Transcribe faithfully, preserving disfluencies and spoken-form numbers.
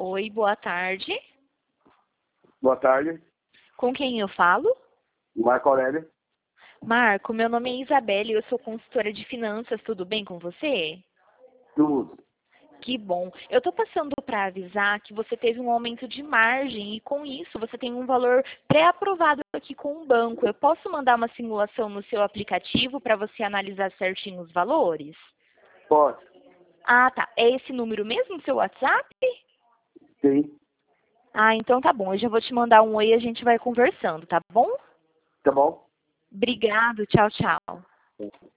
Oi, boa tarde. Boa tarde, Com quem eu falo? Marco Aurélio. Marco, meu nome é Isabelle e eu sou consultora de finanças. Tudo bem com você? Tudo. Que bom. Eu estou passando para avisar que você teve um aumento de margem e com isso você tem um valor pré-aprovado aqui com o banco. Eu posso mandar uma simulação no seu aplicativo para você analisar certinho os valores? Pode. Ah, tá. É esse número mesmo, seu WhatsApp? Sim. Ah, então tá bom. Eu já vou te mandar um oi e a gente vai conversando, tá bom? Tá bom? Obrigado. Tchau, tchau.